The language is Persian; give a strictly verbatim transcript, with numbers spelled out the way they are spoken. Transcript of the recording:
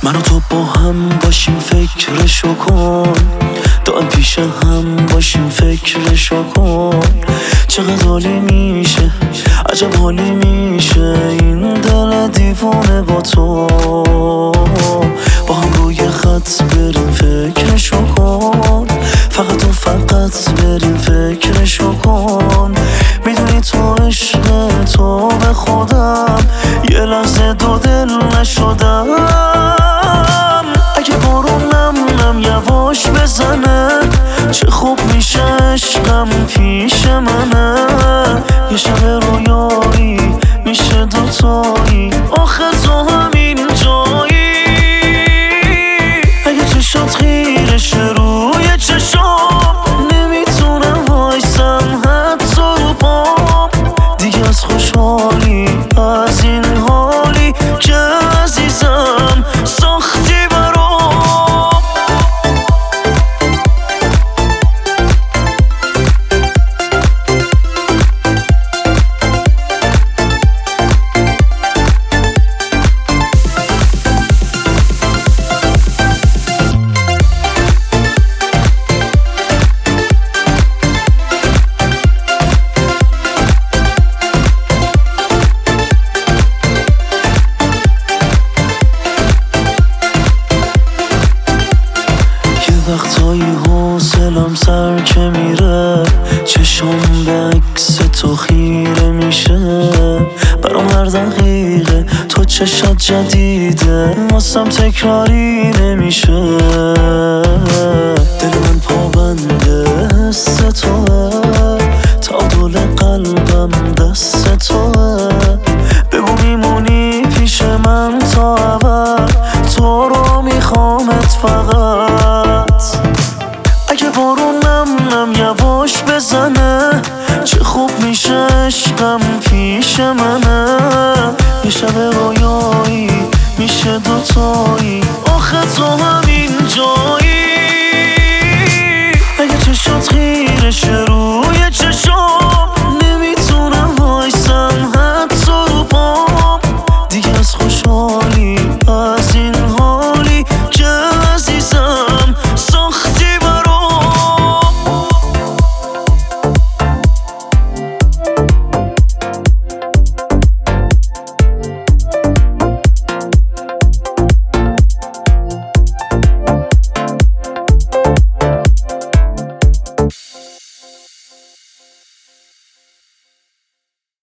من و تو با هم باشیم فکرشو کن، دائم پیش هم باشیم فکرشو کن. چقدر حالی میشه، عجب حالی میشه این دل دیوونه با تو. با هم روی خط بریم فکرشو کن، فقط و فقط بریم فکرشو کن. میدونی تو عشق تو به خودم یه لحظه دو دل نشدم. اگه بارون نم نم یواش بزنه چه خوب میشه عشقم پیش منه. یه شب رویایی میشه دوتایی، آخه تو همین جایی. اگه چشات خیرشه روی چشام نمیتونم وایسم حتی رو پام. دیگه از خوشحالی از این حالی که عزیزم ساختی برام. وقتایی حوصلم سر که میره، چشم به عکس تو خیره میشه. برام هر دقیقه تو چشات جدیده، واسم تکراری نمیشه. دل من پابنده حس توه، تعادل قلبم دست توه. بگو میمونی پیش من تا ابد، تو رو میخوامت فقط. اگه بارون نم نم یواش بزنه چه خوب میشه عشقم پیش منه. یه شب رویایی میشه دوتا